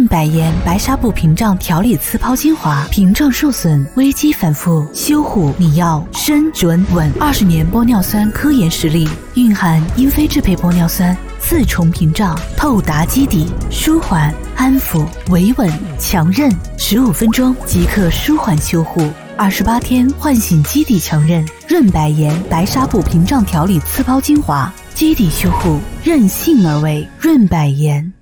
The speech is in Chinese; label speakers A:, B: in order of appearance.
A: 百颜白纱布屏障调理刺泡精华，屏障受损危机反复，修护你要深准稳。20年玻尿酸科研实力，蕴含英菲制配玻尿酸4重屏障，透达基底，舒缓安抚维稳强韧，15分钟即刻舒缓修护，28天唤醒基底强韧。润百颜白纱布屏障调理刺泡精华，基底修护，任性而为。润百颜。